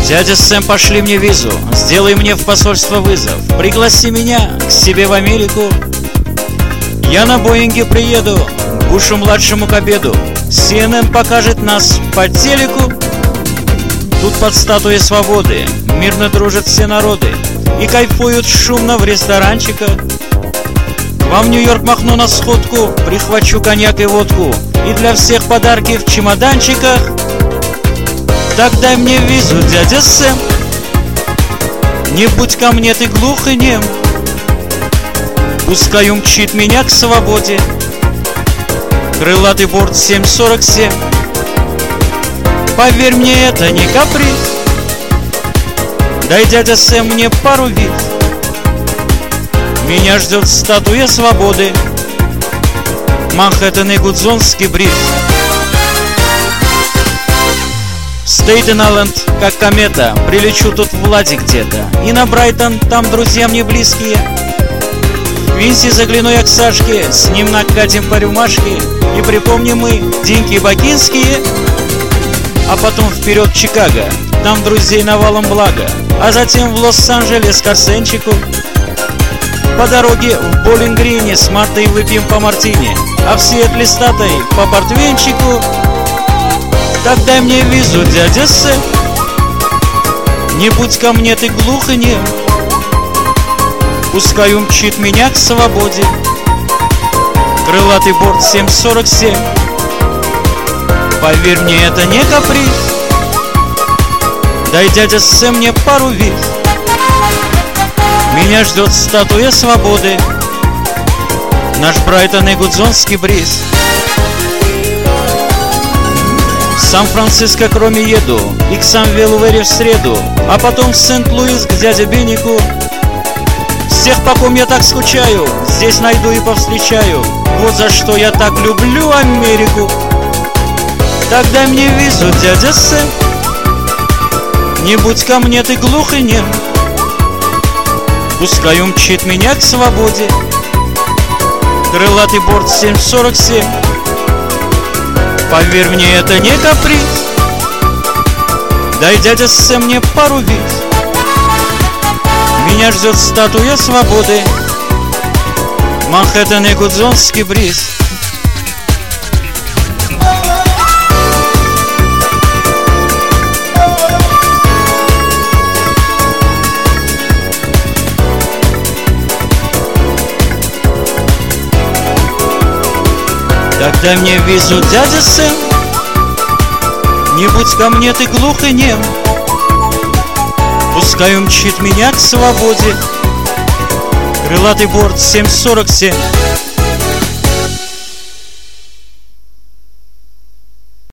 Дядя Сэм, пошли мне визу, сделай мне в посольство вызов, пригласи меня к себе в Америку. Я на Боинге приеду, Бушу-младшему к обеду, CNN покажет нас по телеку. Тут под статуей свободы мирно дружат все народы и кайфуют шумно в ресторанчиках. К вам в Нью-Йорк махну на сходку, прихвачу коньяк и водку, и для всех подарки в чемоданчиках. Так дай мне визу, дядя Сэм, не будь ко мне ты глух и нем. Пускай умчит меня к свободе крылатый борт 747. Поверь мне, это не каприз, дай, дядя Сэм, мне пару виз. Меня ждет статуя свободы, Манхэттен и Гудзонский бриз. Стейтен-Айленд, как комета, прилечу тут в Ладе где-то, и на Брайтон, там друзья мне близкие. В Квинси загляну я к Сашке, с ним накатим по рюмашке, и припомним мы деньки бакинские. А потом вперед в Чикаго, там друзей навалом благо, а затем в Лос-Анджелес к Арсенчику. По дороге в Боулинг-Грине с Мартой выпьем по мартини, а в Сиэтле с Татой по портвейнчику. Так дай мне визу, дядя Сэм, не будь ко мне ты глух и нем. Пускай умчит меня к свободе крылатый борт 747. Поверь мне, это не каприз, дай, дядя Сэм, мне пару виз. Меня ждет статуя свободы, наш Брайтон и Гудзонский бриз. В Сан-Франциско к Роме еду и к Самвелу-Вэри в среду, а потом в Сент-Луис к дяде Беннику. Всех, по ком я так скучаю, здесь найду и повстречаю. Вот за что я так люблю Америку. Так дай мне визу, дядя Сэм, не будь ко мне ты глух и нем. Пускай умчит меня к свободе крылатый борт 747. Поверь мне, это не каприз, дай, дядя Сэм, мне пару виз. Меня ждет статуя свободы, Манхэттен и Гудзонский бриз. Так дай мне визу, дядя Сэм, не будь ко мне ты глух и нем. Пускай умчит меня к свободе крылатый борт 747.